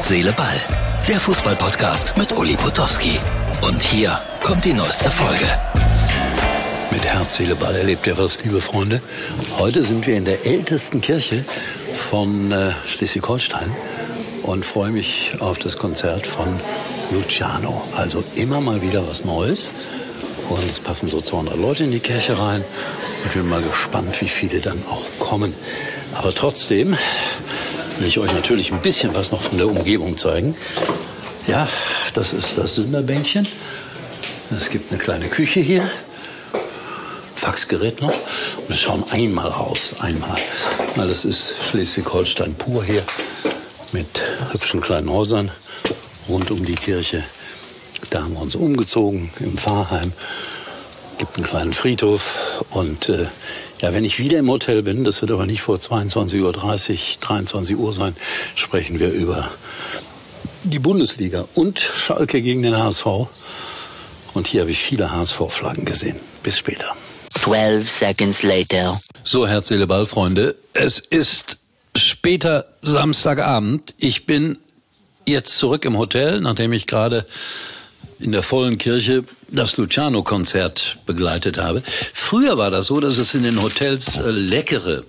Herz, Seele, Ball. Der Fußball-Podcast mit Uli Potowski. Und hier kommt die neueste Folge. Mit Herz, Seele, Ball erlebt ihr was, liebe Freunde. Heute sind wir in der ältesten Kirche von Schleswig-Holstein und freue mich auf das Konzert von Luciano. Also immer mal wieder was Neues. Und es passen so 200 Leute in die Kirche rein. Ich bin mal gespannt, wie viele dann auch kommen. Aber trotzdem will ich euch natürlich ein bisschen was noch von der Umgebung zeigen. Ja, das ist das Sünderbänkchen. Es gibt eine kleine Küche hier. Faxgerät noch. Und wir schauen einmal raus. Einmal. Weil das ist Schleswig-Holstein pur hier. Mit hübschen kleinen Häusern rund um die Kirche. Da haben wir uns umgezogen im Pfarrheim. Gibt einen kleinen Friedhof. Und wenn ich wieder im Hotel bin, das wird aber nicht vor 22:30 Uhr, 23 Uhr sein, sprechen wir über die Bundesliga und Schalke gegen den HSV. Und hier habe ich viele HSV-Flaggen gesehen. Bis später. 12 seconds later. So, Herz, Seele, Ball, Freunde. Es ist später Samstagabend. Ich bin jetzt zurück im Hotel, nachdem ich gerade in der vollen Kirche das Luciano-Konzert begleitet habe. Früher war das so, dass es in den Hotels leckere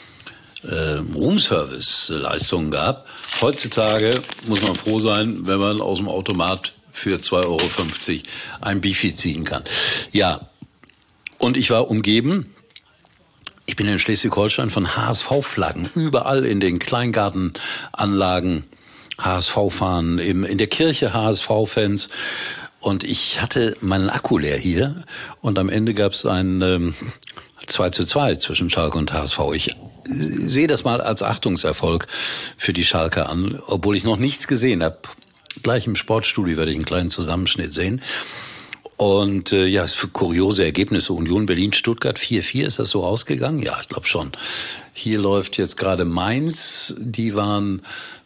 Roomservice-Leistungen gab. Heutzutage muss man froh sein, wenn man aus dem Automat für 2,50 Euro ein Beefy ziehen kann. Ja, und ich war umgeben. Ich bin in Schleswig-Holstein von HSV-Flaggen. Überall in den Kleingartenanlagen HSV-Fahnen, eben in der Kirche HSV-Fans. Und ich hatte meinen Akku leer hier. Und am Ende gab es ein 2:2 zwischen Schalke und HSV. Ich sehe das mal als Achtungserfolg für die Schalker an, obwohl ich noch nichts gesehen habe. Gleich im Sportstudio werde ich einen kleinen Zusammenschnitt sehen. Und für kuriose Ergebnisse. Union Berlin-Stuttgart 4:4, ist das so ausgegangen? Ja, ich glaube schon. Hier läuft jetzt gerade Mainz. Die waren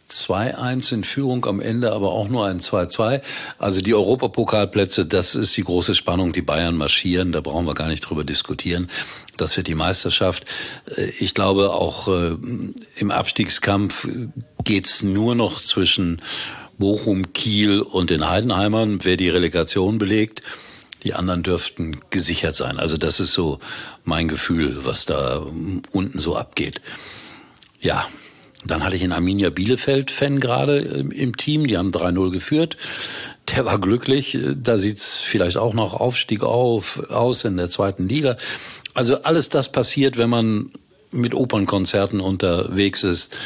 2:1 in Führung, am Ende aber auch nur ein 2:2. Also die Europapokalplätze, das ist die große Spannung. Die Bayern marschieren, da brauchen wir gar nicht drüber diskutieren. Das wird die Meisterschaft. Ich glaube, auch im Abstiegskampf geht's nur noch zwischen Bochum, Kiel und den Heidenheimern, wer die Relegation belegt. Die anderen dürften gesichert sein. Also das ist so mein Gefühl, was da unten so abgeht. Ja. Dann hatte ich einen Arminia Bielefeld-Fan gerade im Team, die haben 3:0 geführt. Der war glücklich, da sieht's vielleicht auch noch Aufstieg aus in der 2. Liga. Also alles das passiert, wenn man mit Opernkonzerten unterwegs ist.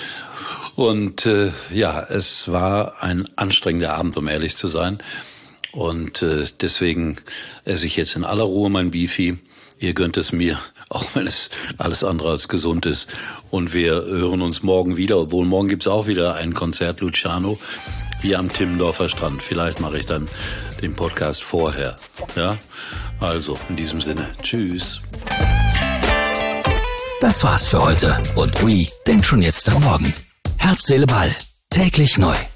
Und es war ein anstrengender Abend, um ehrlich zu sein. Und deswegen esse ich jetzt in aller Ruhe mein Beefy. Ihr gönnt es mir, auch wenn es alles andere als gesund ist. Und wir hören uns morgen wieder, obwohl morgen gibt's auch wieder ein Konzert Luciano hier am Timmendorfer Strand. Vielleicht mache ich dann den Podcast vorher. Ja, also in diesem Sinne, tschüss. Das war's für heute. Und Uli denkt schon jetzt am Morgen. Herz, Seele, Ball. Täglich neu.